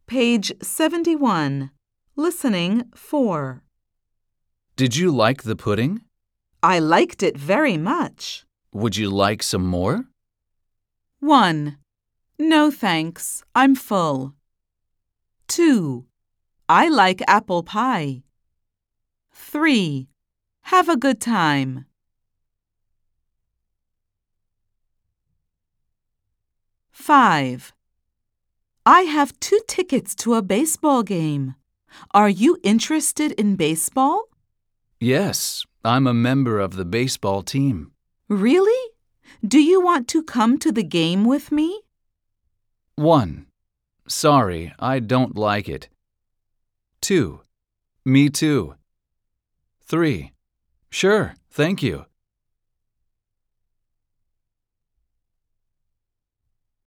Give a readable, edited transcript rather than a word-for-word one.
Page 71. Listening 4. Did you like the pudding? I liked it very much. Would you like some more? 1. No thanks, I'm full. 2. I like apple pie. 3. Have a good time. 5. I have 2 tickets to a baseball game. Are you interested in baseball? Yes, I'm a member of the baseball team. Really? Do you want to come to the game with me? 1. Sorry, I don't like it. 2. Me too. 3. Sure, thank you.